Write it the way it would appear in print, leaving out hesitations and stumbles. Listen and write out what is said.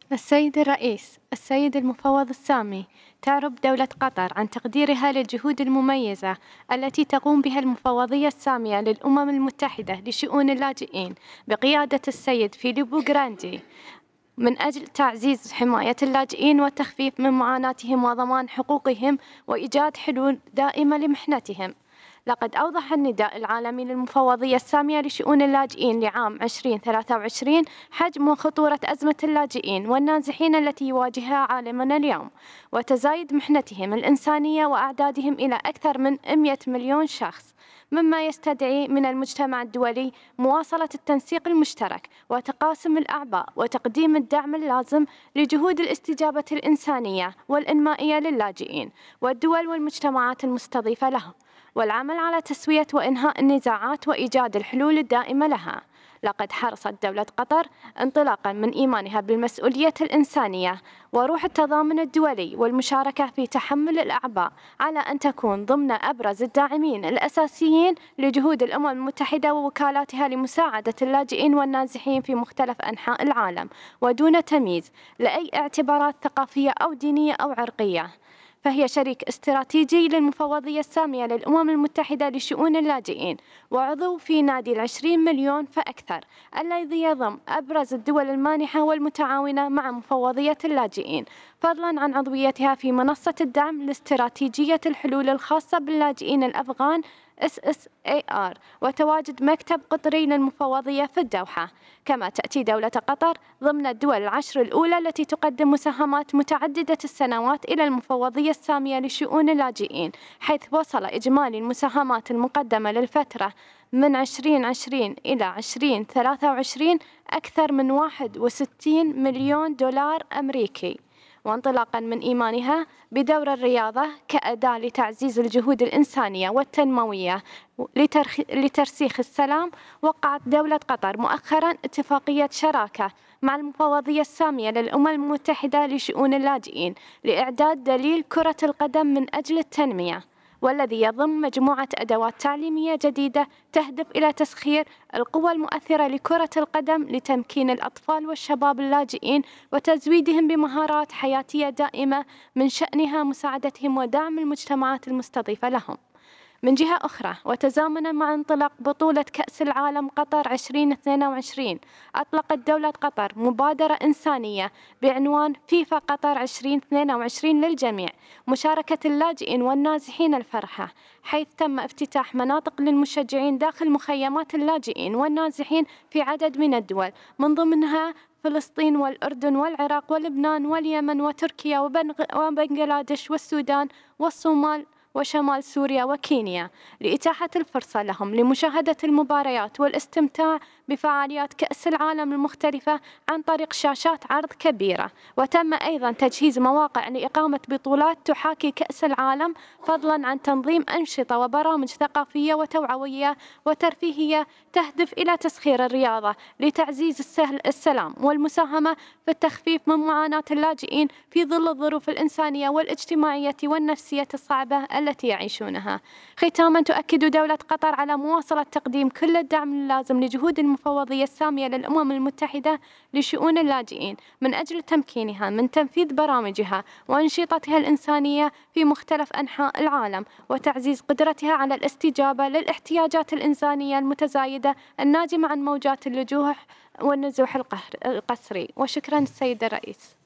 السيد الرئيس، السيد المفوض السامي، تعرب دولة قطر عن تقديرها للجهود المميزة التي تقوم بها المفوضية السامية للأمم المتحدة لشؤون اللاجئين بقيادة السيد فيليبو جراندي من أجل تعزيز حماية اللاجئين والتخفيف من معاناتهم وضمان حقوقهم وإيجاد حلول دائمة لمحنتهم. لقد أوضح النداء العالمي للمفوضية السامية لشؤون اللاجئين لعام 2023 حجم وخطورة أزمة اللاجئين والنازحين التي يواجهها عالمنا اليوم، وتزايد محنتهم الإنسانية وأعدادهم إلى أكثر من 100 مليون شخص، مما يستدعي من المجتمع الدولي مواصلة التنسيق المشترك وتقاسم الأعباء وتقديم الدعم اللازم لجهود الاستجابة الإنسانية والإنمائية للاجئين والدول والمجتمعات المستضيفة لهم، والعمل على تسوية وإنهاء النزاعات وإيجاد الحلول الدائمة لها. لقد حرصت دولة قطر انطلاقا من إيمانها بالمسؤولية الإنسانية وروح التضامن الدولي والمشاركة في تحمل الأعباء على أن تكون ضمن أبرز الداعمين الأساسيين لجهود الأمم المتحدة ووكالاتها لمساعدة اللاجئين والنازحين في مختلف أنحاء العالم ودون تمييز لأي اعتبارات ثقافية أو دينية أو عرقية. فهي شريك استراتيجي للمفوضية السامية للأمم المتحدة لشؤون اللاجئين، وعضو في نادي 20 مليون فأكثر الذي يضم أبرز الدول المانحة والمتعاونة مع مفوضية اللاجئين، فضلا عن عضويتها في منصة الدعم لاستراتيجية الحلول الخاصة باللاجئين الأفغان SSAR، وتواجد مكتب قطري للمفوضية في الدوحة. كما تأتي دولة قطر ضمن الدول العشر الأولى التي تقدم مساهمات متعددة السنوات إلى المفوضية السامية لشؤون اللاجئين، حيث وصل إجمالي المساهمات المقدمة للفترة من 2020 إلى 2023 أكثر من 61 مليون دولار أمريكي. وانطلاقا من إيمانها بدور الرياضة كأداة لتعزيز الجهود الإنسانية والتنموية لترسيخ السلام، وقعت دولة قطر مؤخرا اتفاقية شراكة مع المفوضية السامية للأمم المتحدة لشؤون اللاجئين لإعداد دليل كرة القدم من أجل التنمية، والذي يضم مجموعة أدوات تعليمية جديدة تهدف إلى تسخير القوى المؤثرة لكرة القدم لتمكين الأطفال والشباب اللاجئين وتزويدهم بمهارات حياتية دائمة من شأنها مساعدتهم ودعم المجتمعات المستضيفة لهم. من جهة أخرى، وتزامنا مع انطلاق بطولة كأس العالم قطر 2022، أطلقت دولة قطر مبادرة إنسانية بعنوان فيفا قطر 2022 للجميع، مشاركة اللاجئين والنازحين الفرحة، حيث تم افتتاح مناطق للمشجعين داخل مخيمات اللاجئين والنازحين في عدد من الدول، من ضمنها فلسطين والأردن والعراق ولبنان واليمن وتركيا وبنغلاديش والسودان والصومال وشمال سوريا وكينيا، لإتاحة الفرصة لهم لمشاهدة المباريات والاستمتاع بفعاليات كأس العالم المختلفة عن طريق شاشات عرض كبيرة. وتم أيضا تجهيز مواقع لإقامة بطولات تحاكي كأس العالم، فضلا عن تنظيم أنشطة وبرامج ثقافية وتوعوية وترفيهية تهدف إلى تسخير الرياضة لتعزيز السلام والمساهمة في التخفيف من معاناة اللاجئين في ظل الظروف الإنسانية والاجتماعية والنفسية الصعبة التي يعيشونها. ختاما، تؤكد دولة قطر على مواصلة تقديم كل الدعم اللازم لجهود المفوضية السامية للأمم المتحدة لشؤون اللاجئين من أجل تمكينها من تنفيذ برامجها وأنشطتها الإنسانية في مختلف أنحاء العالم، وتعزيز قدرتها على الاستجابة للاحتياجات الإنسانية المتزايدة الناجمة عن موجات اللجوء والنزوح القسري. وشكرا السيد الرئيس.